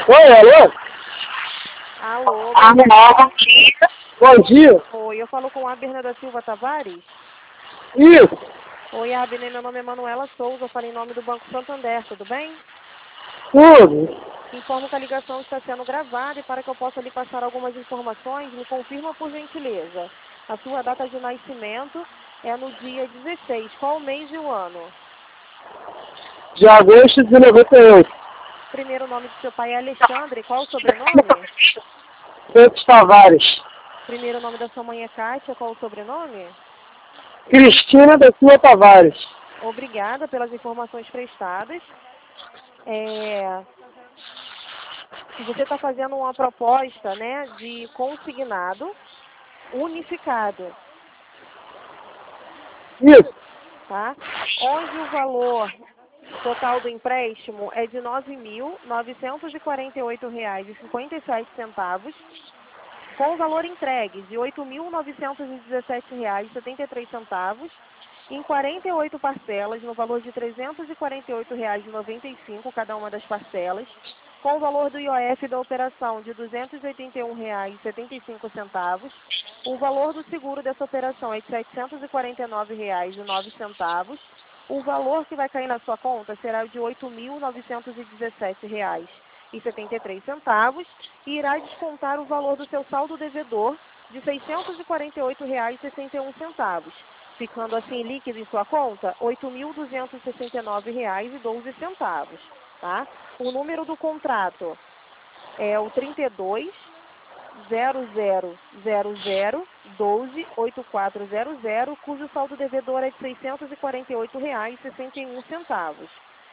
Oi, alô? Alô, Bom dia. Bom dia. oi, eu falo com a Abner da Silva Tavares. Isso. Oi, Abner, meu nome é Manuela Souza, eu falo em nome do Banco Santander, tudo bem? Tudo. Informo que a ligação está sendo gravada e para que eu possa lhe passar algumas informações, me confirma por gentileza. A sua data de nascimento é no dia 16, qual o mês e o ano? De agosto de 98. Primeiro nome do seu pai é Alexandre, qual o sobrenome? Santos Tavares. Primeiro nome da sua mãe é Kátia, qual o sobrenome? Cristina da Silva Tavares. Obrigada pelas informações prestadas. Você está fazendo uma proposta, né, de consignado unificado, Isso. tá? Onde o valor total do empréstimo é de R$ 9.948,57, com o valor entregue de R$ 8.917,73, em 48 parcelas, no valor de R$ 348,95 cada uma das parcelas, com o valor do IOF da operação de R$ 281,75. O valor do seguro dessa operação é de R$ 749,09. O valor que vai cair na sua conta será de R$ 8.917,73 e irá descontar o valor do seu saldo devedor de R$ 648,61, ficando assim líquido em sua conta R$ 8.269,12, tá? O número do contrato é o 32.0000128400, cujo saldo devedor é de R$ 648,61.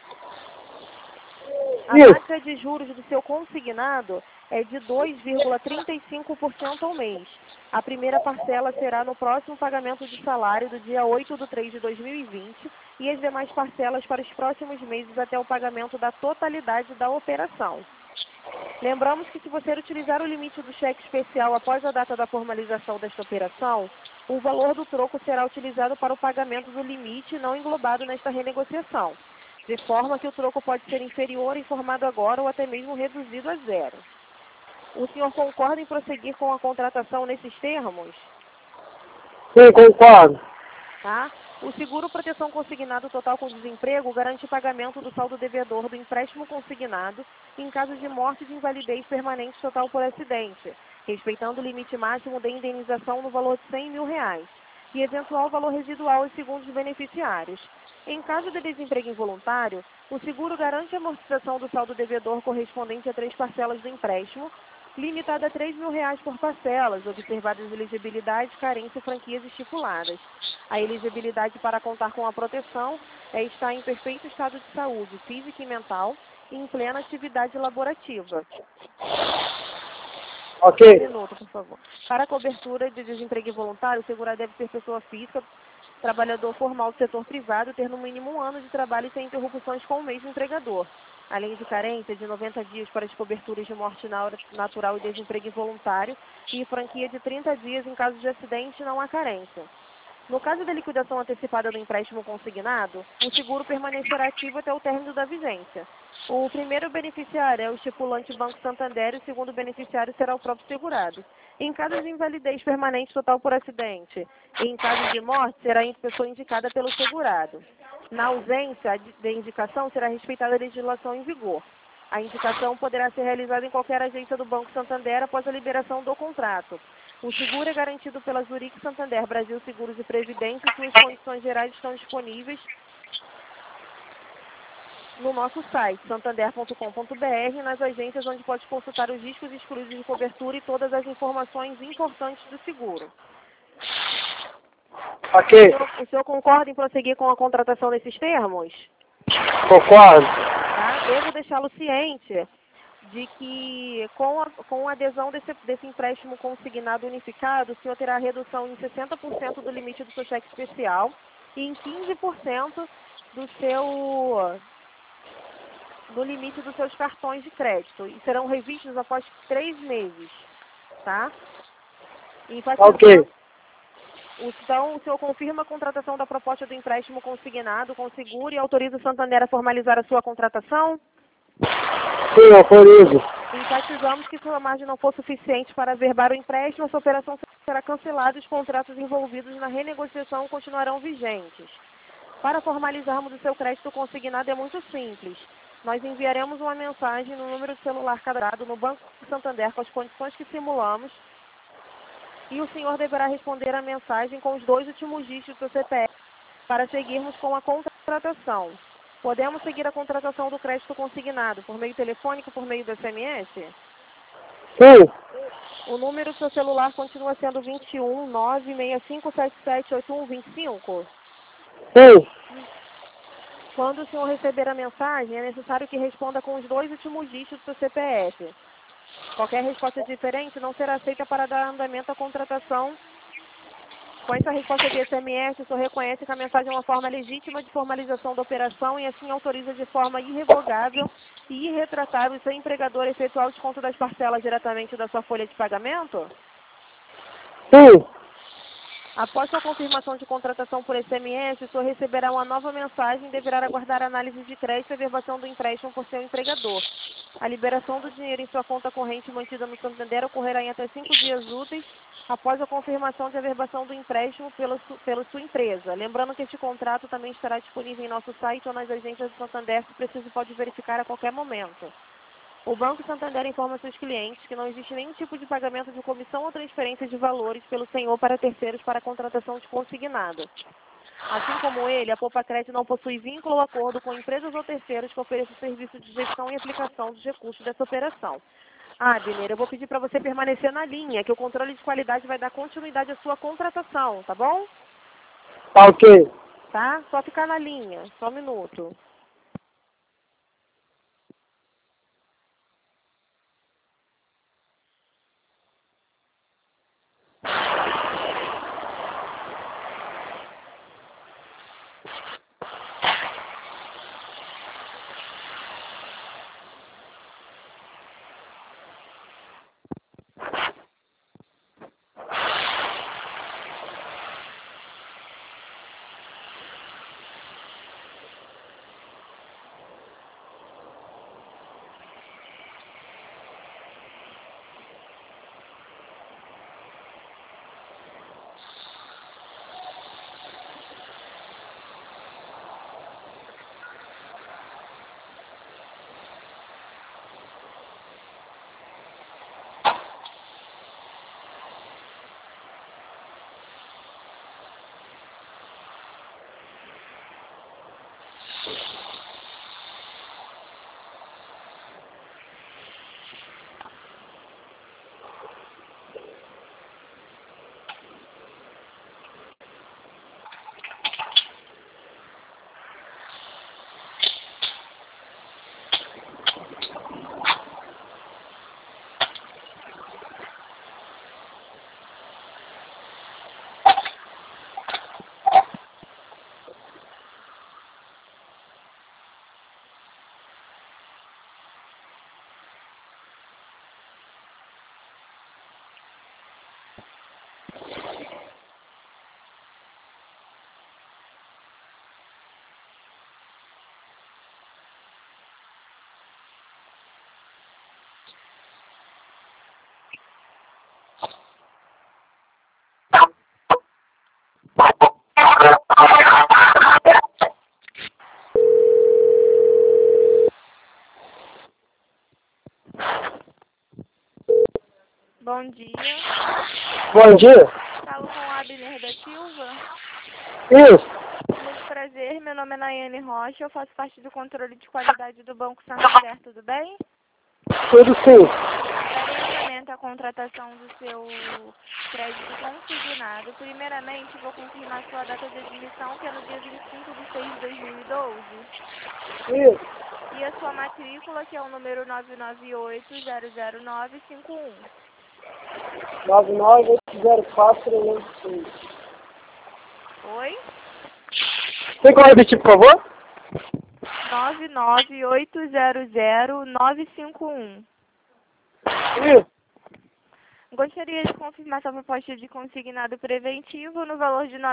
A taxa de juros do seu consignado é de 2,35% ao mês. A primeira parcela será no próximo pagamento de salário do dia 8/3/2020 e as demais parcelas para os próximos meses até o pagamento da totalidade da operação. Lembramos que se você utilizar o limite do cheque especial após a data da formalização desta operação, o valor do troco será utilizado para o pagamento do limite não englobado nesta renegociação, de forma que o troco pode ser inferior, informado agora, ou até mesmo reduzido a zero. O senhor concorda em prosseguir com a contratação nesses termos? Sim, concordo. Tá? O seguro proteção consignado total com desemprego garante o pagamento do saldo devedor do empréstimo consignado em caso de morte de invalidez permanente total por acidente, respeitando o limite máximo de indenização no valor de R$ 100 mil e eventual valor residual aos segundos beneficiários. Em caso de desemprego involuntário, o seguro garante a amortização do saldo devedor correspondente a 3 parcelas do empréstimo, limitada a R$ 3 mil por parcelas, observadas elegibilidade, carência e franquias estipuladas. A elegibilidade para contar com a proteção é estar em perfeito estado de saúde física e mental e em plena atividade laborativa. Ok. Um minuto, por favor. Para a cobertura de desemprego involuntário, o segurado deve ser pessoa física, trabalhador formal do setor privado, ter no mínimo 1 ano de trabalho sem interrupções com o mesmo empregador, além de carência de 90 dias para as coberturas de morte natural e desemprego involuntário e franquia de 30 dias em caso de acidente, não há carência. No caso da liquidação antecipada do empréstimo consignado, o seguro permanecerá ativo até o término da vigência. O primeiro beneficiário é o estipulante Banco Santander e o segundo beneficiário será o próprio segurado. Em caso de invalidez permanente total por acidente e em caso de morte, será a pessoa indicada pelo segurado. Na ausência de indicação, será respeitada a legislação em vigor. A indicação poderá ser realizada em qualquer agência do Banco Santander após a liberação do contrato. O seguro é garantido pela Zurich Santander Brasil Seguros e Previdência e suas condições gerais estão disponíveis no nosso site, santander.com.br, nas agências onde pode consultar os riscos excluídos de cobertura e todas as informações importantes do seguro. Ok. O senhor concorda em prosseguir com a contratação desses termos? Concordo. Tá? Devo deixá-lo ciente de que com a adesão desse empréstimo consignado unificado, o senhor terá redução em 60% do limite do seu cheque especial e em 15% do limite dos seus cartões de crédito. E serão revistos após 3 meses, tá? Ok. Então, o senhor confirma a contratação da proposta do empréstimo consignado com seguro e autoriza o Santander a formalizar a sua contratação? Sim, autorizo. Enfatizamos que se a margem não for suficiente para averbar o empréstimo, essa operação será cancelada e os contratos envolvidos na renegociação continuarão vigentes. Para formalizarmos o seu crédito consignado é muito simples. Nós enviaremos uma mensagem no número de celular cadastrado no Banco Santander com as condições que simulamos e o senhor deverá responder a mensagem com os 2 últimos dígitos do CPF para seguirmos com a contratação. Podemos seguir a contratação do crédito consignado por meio telefônico, por meio do SMS? Sim. O número do seu celular continua sendo 21 96577 8125? Sim. Quando o senhor receber a mensagem, é necessário que responda com os 2 últimos dígitos do CPF. Qualquer resposta diferente não será aceita para dar andamento à contratação. Com essa resposta de SMS, o senhor reconhece que a mensagem é uma forma legítima de formalização da operação e assim autoriza de forma irrevogável e irretratável o seu empregador a efetuar o desconto das parcelas diretamente da sua folha de pagamento? Sim. Após a confirmação de contratação por SMS, o senhor receberá uma nova mensagem e deverá aguardar a análise de crédito e averbação do empréstimo por seu empregador. A liberação do dinheiro em sua conta corrente mantida no Santander ocorrerá em até 5 dias úteis após a confirmação de averbação do empréstimo pela sua empresa. Lembrando que este contrato também estará disponível em nosso site ou nas agências do Santander, se preciso pode verificar a qualquer momento. O Banco Santander informa seus clientes que não existe nenhum tipo de pagamento de comissão ou transferência de valores pelo senhor para terceiros para a contratação de consignado. Assim como ele, a Poupa Crédito não possui vínculo ou acordo com empresas ou terceiros que ofereçam serviço de gestão e aplicação dos recursos dessa operação. Abner, eu vou pedir para você permanecer na linha, que o controle de qualidade vai dar continuidade à sua contratação, tá bom? Tá ok. Tá? Só ficar na linha, só um minuto. Bom dia. Bom dia. Falo com a Abner da Silva. Isso. Muito prazer, meu nome é Nayane Rocha, eu faço parte do controle de qualidade do Banco Santander, tudo bem? Tudo sim. Darei andamento à contratação do seu crédito consignado. Primeiramente, vou confirmar sua data de admissão, que é no dia 25 de 6 de 2012. Isso. E a sua matrícula, que é o número 998-00951. 99804. Oi? Tem como repetir, por favor? 998000951. Isso. Gostaria de confirmar sua proposta de consignado preventivo no valor de R$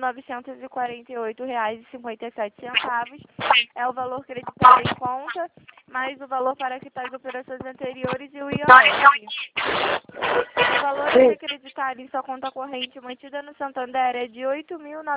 9.948,57. É o valor creditado em conta, mais o valor para quitar de operações anteriores e o IOF. O valor a ser creditado em sua conta corrente mantida no Santander é de R$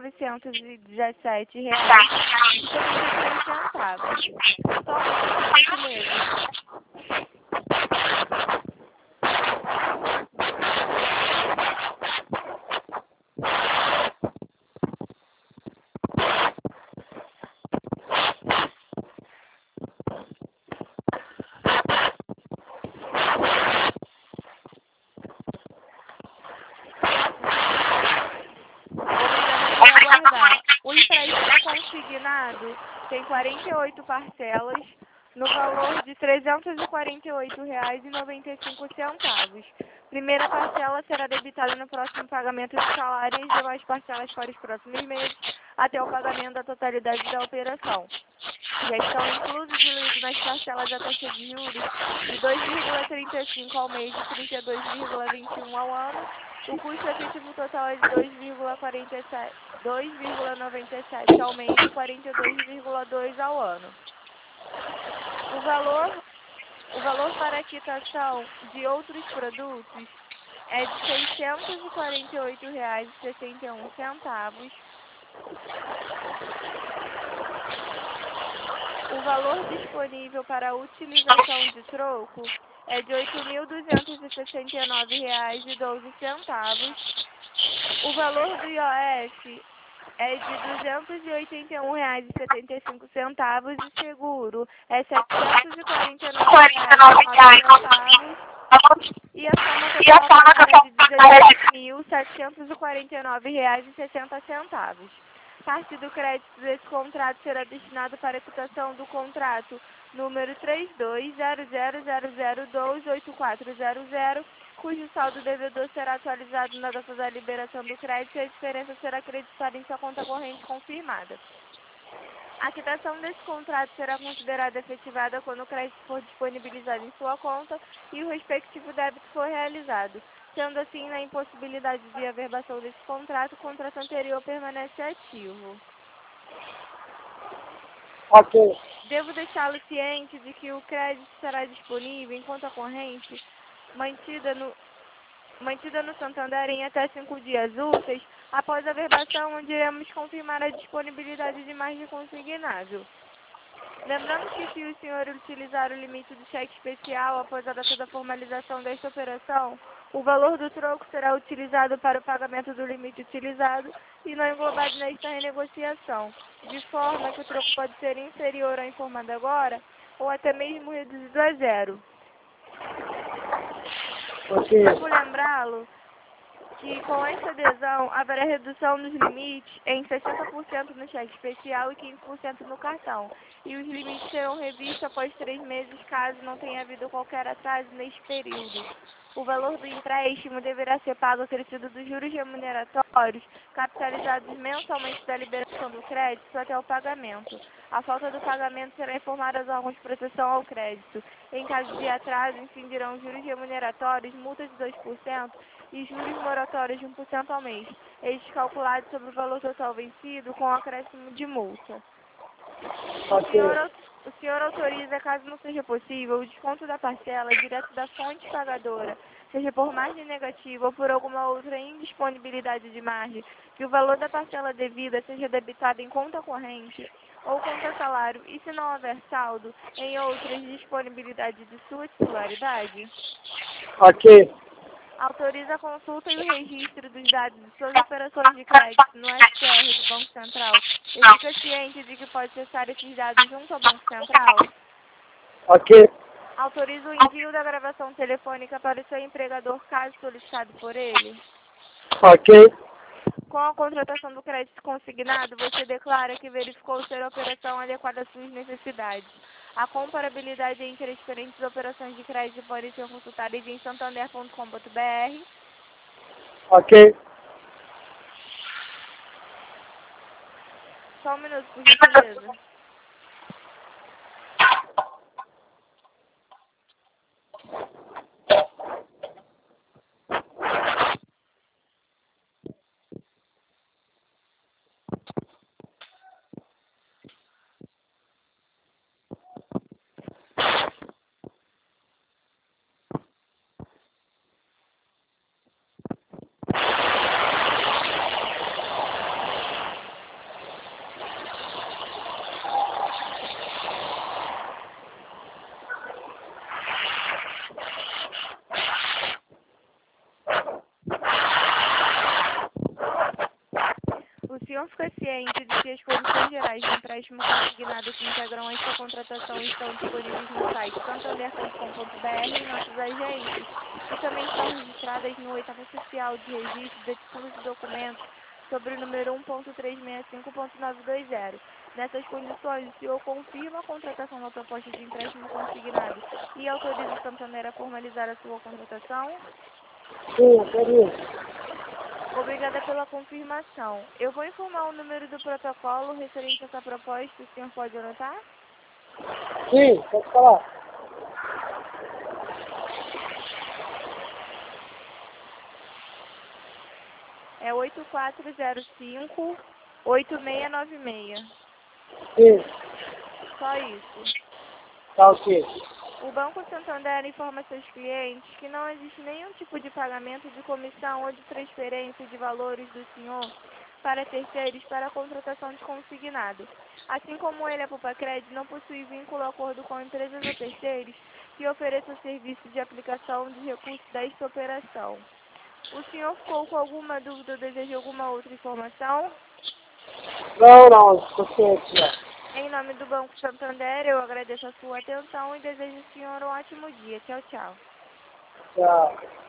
8.917,73. Só um minuto, por gentileza. O empréstimo consignado tem 48 parcelas no valor de R$ 348,95. Primeira parcela será debitada no próximo pagamento de salário e as demais parcelas para os próximos meses, até o pagamento da totalidade da operação. Já estão inclusos e diluídos nas parcelas a taxa de juros de 2,35 ao mês e 32,21 ao ano. O custo efetivo total é de 2,97 ao mês e 42,2 ao ano. O valor para a quitação de outros produtos é de R$ 648,61. O valor disponível para a utilização de troco é de R$ 8.269,12. O valor do IOF é de R$ 281,75 e seguro é R$ 749,09 e a soma total é de R$ 16.749,60. Parte do crédito desse contrato será destinado para a quitação do contrato número 320000284400, cujo saldo devedor será atualizado na data da liberação do crédito e a diferença será creditada em sua conta corrente confirmada. A quitação desse contrato será considerada efetivada quando o crédito for disponibilizado em sua conta e o respectivo débito for realizado. Sendo assim, na impossibilidade de averbação desse contrato, o contrato anterior permanece ativo. Ok. Devo deixá-lo ciente de que o crédito será disponível em conta corrente mantida no Santander em até 5 dias úteis após a averbação, onde iremos confirmar a disponibilidade de margem consignado. Lembrando que se o senhor utilizar o limite do cheque especial após a data da formalização desta operação, o valor do troco será utilizado para o pagamento do limite utilizado e não englobado nesta renegociação, de forma que o troco pode ser inferior ao informado agora ou até mesmo reduzido a zero. Ok. Devo lembrá-lo que com esta adesão haverá redução nos limites em 60% no cheque especial e 15% no cartão. E os limites serão revistos após 3 meses, caso não tenha havido qualquer atraso neste período. O valor do empréstimo deverá ser pago acrescido dos juros remuneratórios, capitalizados mensalmente da liberação do crédito até o pagamento. A falta do pagamento será informada aos órgãos de proteção ao crédito. Em caso de atraso, incidirão juros remuneratórios, multas de 2% e juros moratórios de 1% ao mês, estes calculados sobre o valor total vencido com acréscimo de multa. Ok. O senhor autoriza, caso não seja possível, o desconto da parcela direto da fonte pagadora, seja por margem negativa ou por alguma outra indisponibilidade de margem, que o valor da parcela devida seja debitado em conta corrente ou conta salário, e se não houver saldo, em outras disponibilidades de sua titularidade? Ok. Autoriza a consulta e o registro dos dados de suas operações de crédito no SPR do Banco Central e fica ciente de que pode acessar esses dados junto ao Banco Central? Ok. Autoriza o envio da gravação telefônica para o seu empregador, caso solicitado por ele? Ok. Com a contratação do crédito consignado, você declara que verificou ser a operação adequada às suas necessidades. A comparabilidade entre as diferentes operações de crédito pode ser consultada em santander.com.br. Ok. Só um minuto, por gentileza. senhor fica ciente de que as condições gerais de empréstimo consignado que integram esta contratação estão disponíveis no site santander.com.br e em nossas agências, e também estão registradas no oitavo oficial de registro de títulos e documentos sobre o número 1.365.920. Nessas condições, o senhor confirma a contratação da proposta de empréstimo consignado e autoriza o Santander a formalizar a sua contratação? Sim, autorizo. Obrigada pela confirmação. Eu vou informar o número do protocolo referente a essa proposta. O senhor pode anotar? Sim, pode falar. É 8405-8696. Sim, Só isso. tá ok. O Banco Santander informa seus clientes que não existe nenhum tipo de pagamento de comissão ou de transferência de valores do senhor para terceiros para a contratação de consignado. Assim como ele, a Pupacred, não possui vínculo ou acordo com empresas ou terceiros que ofereçam serviço de aplicação de recursos desta operação. O senhor ficou com alguma dúvida ou deseja alguma outra informação? Não, estou ciente já. Em nome do Banco Santander, eu agradeço a sua atenção e desejo ao senhor um ótimo dia. Tchau, tchau. Tchau.